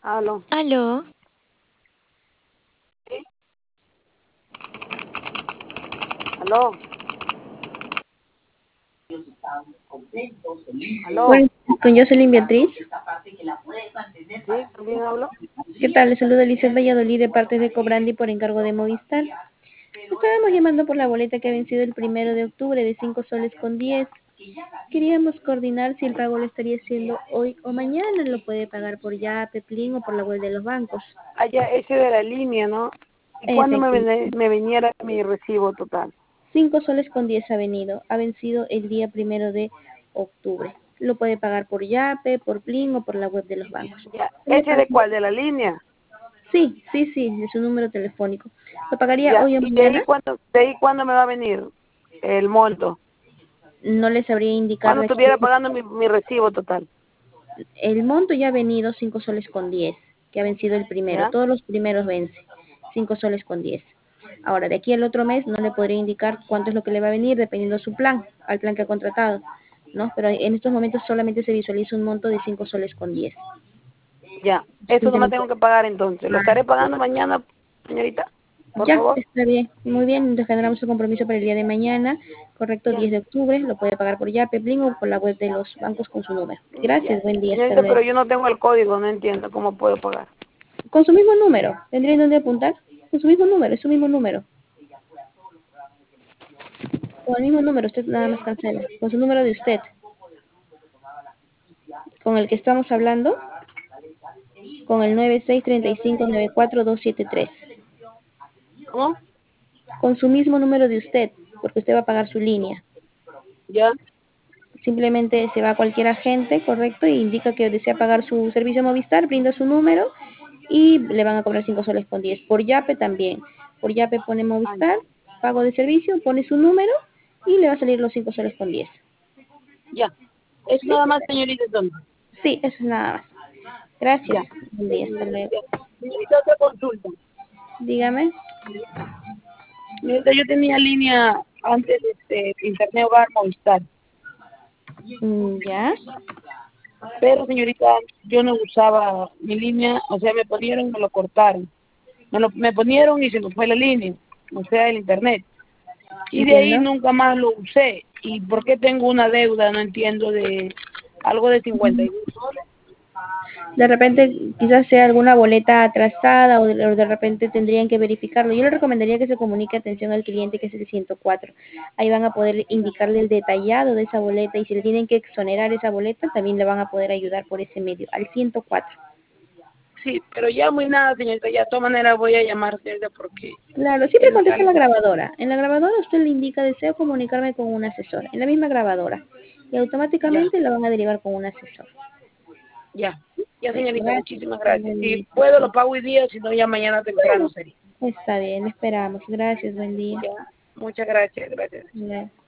Aló. Aló, ¿Sí? Aló. Aló. bueno, con Jocelyn Beatriz. ¿Sí? ¿Con quién hablo? ¿Qué tal? Les saluda Lizeth Valladolid de parte de Cobrandi por encargo de Movistar. Estábamos llamando por la boleta que ha vencido el 1 de octubre de 5 soles con 10. Queríamos coordinar si el pago lo estaría haciendo hoy o mañana. Lo puede pagar por Yape, Plin o por la web de los bancos. Allá, ese de la línea, ¿no? ¿Y cuándo Efectivamente. me viniera mi recibo total? 5 soles con 10 ha venido. Ha vencido el día 1 de octubre. Lo puede pagar por Yape, por Plin o por la web de los bancos. Ya. Sería ¿Ese de fácil. cuál? ¿De la línea? Sí, sí, sí, de su número telefónico. ¿Lo pagaría Ya. hoy o ¿Y mañana? de ahí cuándo me va a venir el monto? No le sabría indicar ¿Cuándo de estuviera aquí. pagando mi recibo total? El monto ya ha venido 5 soles con 10, que ha vencido el primero. ¿Ya? Todos los primeros vence 5 soles con 10. Ahora, de aquí al otro mes no le podría indicar cuánto es lo que le va a venir dependiendo de su plan, al plan que ha contratado, ¿no? Pero en estos momentos solamente se visualiza un monto de 5 soles con 10. Ya. Eso no me Simplemente. tengo que pagar entonces. ¿Lo estaré pagando mañana, señorita? Por Ya, favor. está bien, muy bien, entonces generamos un compromiso para el día de mañana, correcto, Ya. 10 de octubre, lo puede pagar por Yape, Bling o por la web de los bancos con su número. Ya. Gracias, buen día, hasta Señorita, luego. pero yo no tengo el código, no entiendo cómo puedo pagar. Con su mismo número, ¿tendría dónde apuntar? Con su mismo número, es su mismo número. Con el mismo número, usted nada más cancela. Con su número de usted, con el que estamos hablando, con el 9635942273. ¿Cómo? Con su mismo número de usted, porque usted va a pagar su línea. Ya. Simplemente se va a cualquier agente, correcto, e indica que desea pagar su servicio Movistar, brinda su número y le van a cobrar 5 soles con 10. Por Yape también. Por Yape pone Ay, Movistar, pago de servicio, pone su número y le va a salir los 5 soles con 10. ya. Es ¿Sí? nada más, señorita, entonces. Sí, eso es nada más. Gracias. Ya. Buen día, hasta luego. Ya. Señorita, otra consulta. Dígame. Señorita, yo tenía línea antes de Internet Hogar Movistar, ¿Ya? pero señorita, yo no usaba mi línea, o sea, me ponieron, me lo cortaron. Me ponieron y se me fue la línea, o sea, el Internet. Y de ahí Entiendo. nunca más lo usé. ¿Y por qué tengo una deuda? No entiendo, de algo de 52 soles. De repente quizás sea alguna boleta atrasada o de repente tendrían que verificarlo. Yo le recomendaría que se comunique atención al cliente, que es el 104. Ahí van a poder indicarle el detallado de esa boleta y si le tienen que exonerar esa boleta también le van a poder ayudar por ese medio, al 104. Sí, pero ya muy nada, señorita. Ya de todas maneras voy a llamar, señorita, porque Claro, siempre me contesta sale. la grabadora. En la grabadora usted le indica deseo comunicarme con un asesor, en la misma grabadora. Y Ya, automáticamente la van a derivar con un asesor. ya. Ya, Sí, señorita, gracias. muchísimas gracias. Buen Si día. puedo, lo pago hoy día, si no, ya mañana temprano Claro, sería. está bien, esperamos. Gracias, buen día. Ya, muchas gracias, gracias. Ya.